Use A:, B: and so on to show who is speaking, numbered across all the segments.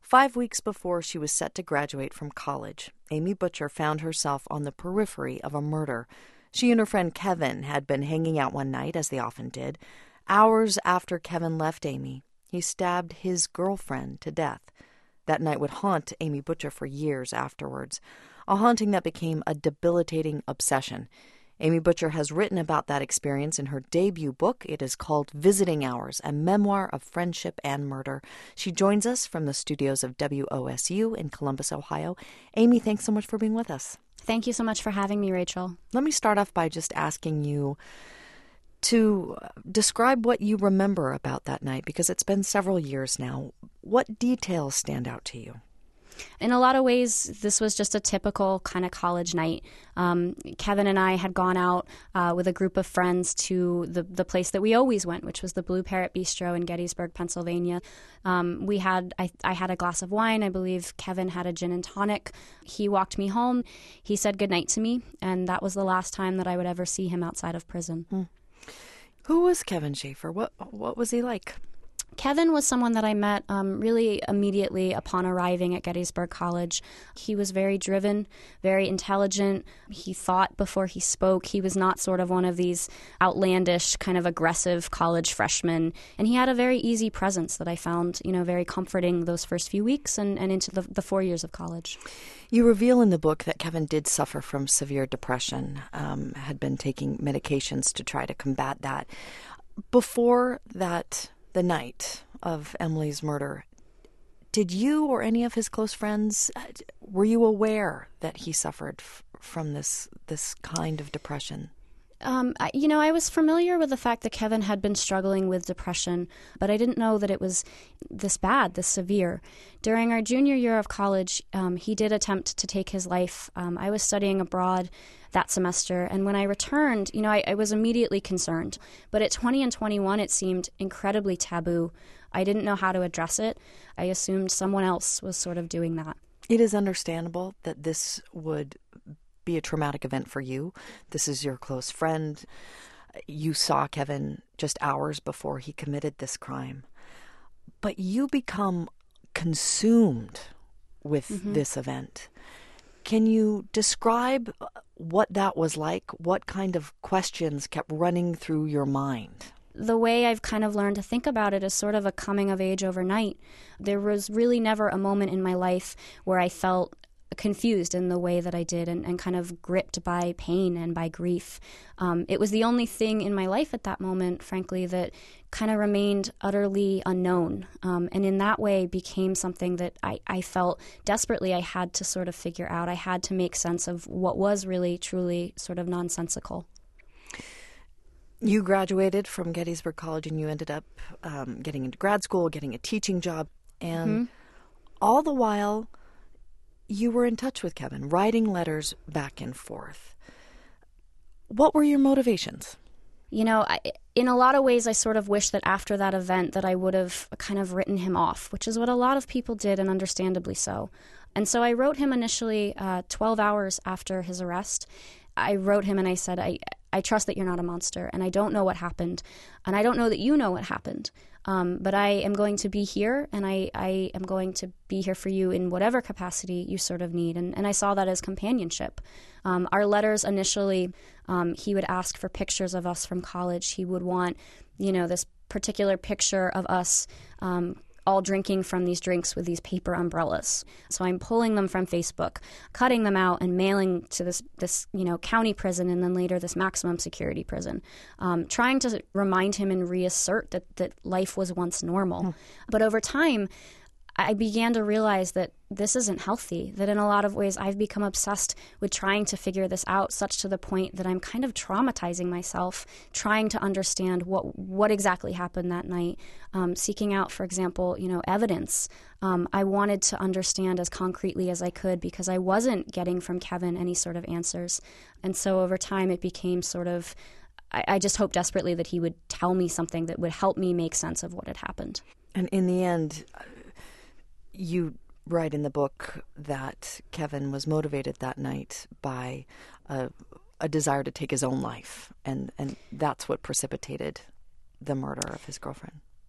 A: 5 weeks before she was set to graduate from college, Amy Butcher found herself on the periphery of a murder. She and her friend Kevin had been hanging out one night, as they often did. Hours after Kevin left Amy, he stabbed his girlfriend to death. That night would haunt Amy Butcher for years afterwards, a haunting that became a debilitating obsession. Amy Butcher has written about that experience in her debut book. It is called Visiting Hours, a memoir of friendship and murder. She joins us from the studios of WOSU in Columbus, Ohio. Amy, thanks so much for being with us.
B: Thank you so much for having me, Rachel.
A: Let me start off by just asking you to describe what you remember about that night, because it's been several years now. What details stand out to you?
B: In a lot of ways, this was just a typical kind of college night. Kevin and I had gone out with a group of friends to the place that we always went, which was the Blue Parrot Bistro in Gettysburg, Pennsylvania. I had a glass of wine. I believe Kevin had a gin and tonic. He walked me home. He said goodnight to me, and that was the last time that I would ever see him outside of prison.
A: Who was Kevin Schaefer? What was he like?
B: Kevin was someone that I met really immediately upon arriving at Gettysburg College. He was very driven, very intelligent. He thought before he spoke. He was not sort of one of these outlandish, kind of aggressive college freshmen. And he had a very easy presence that I found, very comforting those first few weeks and into the 4 years of college.
A: You reveal in the book that Kevin did suffer from severe depression, had been taking medications to try to combat that. Before that, the night of Emily's murder, did you or any of his close friends, were you aware that he suffered from this kind of depression?
B: I was familiar with the fact that Kevin had been struggling with depression, but I didn't know that it was this bad, this severe. During our junior year of college, he did attempt to take his life. I was studying abroad that semester, and when I returned, I was immediately concerned. But at 20 and 21, it seemed incredibly taboo. I didn't know how to address it. I assumed someone else was sort of doing that.
A: It is understandable that this would be a traumatic event for you. This is your close friend. You saw Kevin just hours before he committed this crime. But you become consumed with this event. Can you describe what that was like? What kind of questions kept running through your mind?
B: The way I've kind of learned to think about it is sort of a coming of age overnight. There was really never a moment in my life where I felt confused in the way that I did and kind of gripped by pain and by grief. It was the only thing in my life at that moment, frankly, that kind of remained utterly unknown. And in that way became something that I felt desperately I had to sort of figure out. I had to make sense of what was really, truly sort of nonsensical.
A: You graduated from Gettysburg College and you ended up getting into grad school, getting a teaching job. And all the while, you were in touch with Kevin, writing letters back and forth. What were your motivations?
B: In a lot of ways, I sort of wish that after that event that I would have kind of written him off, which is what a lot of people did, and understandably so. And so I wrote him initially 12 hours after his arrest. I wrote him and I said, I trust that you're not a monster, and I don't know what happened, and I don't know that you know what happened. But I am going to be here, and I am going to be here for you in whatever capacity you sort of need. And I saw that as companionship. Our letters initially, he would ask for pictures of us from college. He would want, this particular picture of us all drinking from these drinks with these paper umbrellas. So I'm pulling them from Facebook, cutting them out and mailing to this county prison and then later this maximum security prison, trying to remind him and reassert that life was once normal. But over time, I began to realize that this isn't healthy, that in a lot of ways I've become obsessed with trying to figure this out, such to the point that I'm kind of traumatizing myself, trying to understand what exactly happened that night, seeking out, for example, evidence. I wanted to understand as concretely as I could because I wasn't getting from Kevin any sort of answers. And so over time it became sort of, I just hoped desperately that he would tell me something that would help me make sense of what had happened.
A: And in the end, you write in the book that Kevin was motivated that night by a desire to take his own life, and that's what precipitated the murder of his girlfriend.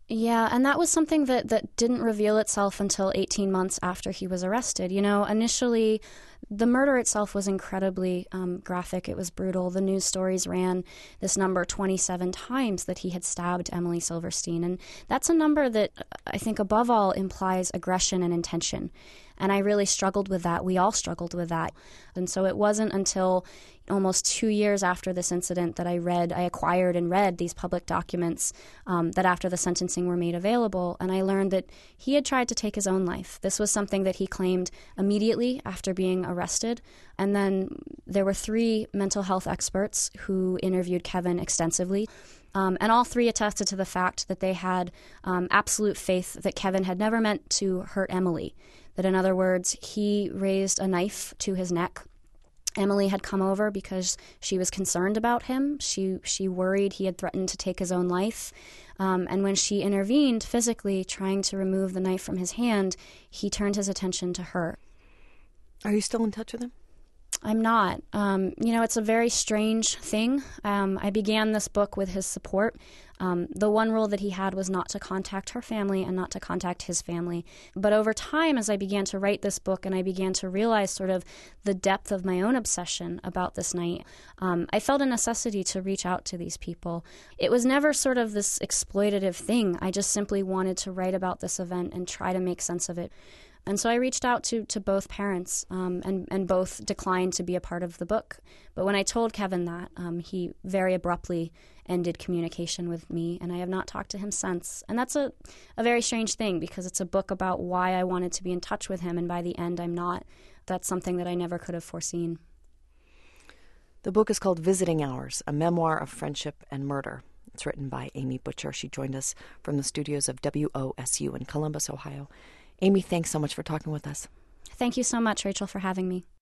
B: Yeah, and that was something that didn't reveal itself until 18 months after he was arrested. You know, initially, the murder itself was incredibly graphic. It was brutal. The news stories ran this number 27 times that he had stabbed Emily Silverstein. And that's a number that I think above all implies aggression and intention. And I really struggled with that. We all struggled with that. And so it wasn't until almost 2 years after this incident that I acquired and read these public documents that after the sentencing were made available. And I learned that he had tried to take his own life. This was something that he claimed immediately after being arrested. And then there were 3 mental health experts who interviewed Kevin extensively. And all 3 attested to the fact that they had absolute faith that Kevin had never meant to hurt Emily. That, in other words, he raised a knife to his neck. Emily had come over because she was concerned about him. She worried he had threatened to take his own life. And when she intervened physically, trying to remove the knife from his hand, he turned his attention to her.
A: Are you still in touch with him?
B: I'm not. It's a very strange thing. I began this book with his support. The one rule that he had was not to contact her family and not to contact his family. But over time, as I began to write this book and I began to realize sort of the depth of my own obsession about this night, I felt a necessity to reach out to these people. It was never sort of this exploitative thing. I just simply wanted to write about this event and try to make sense of it. And so I reached out to both parents, and both declined to be a part of the book. But when I told Kevin that, he very abruptly ended communication with me, and I have not talked to him since. And that's a very strange thing, because it's a book about why I wanted to be in touch with him, and by the end I'm not. That's something that I never could have foreseen.
A: The book is called Visiting Hours, a memoir of friendship and murder. It's written by Amy Butcher. She joined us from the studios of WOSU in Columbus, Ohio. Amy, thanks so much for talking with us.
B: Thank you so much, Rachel, for having me.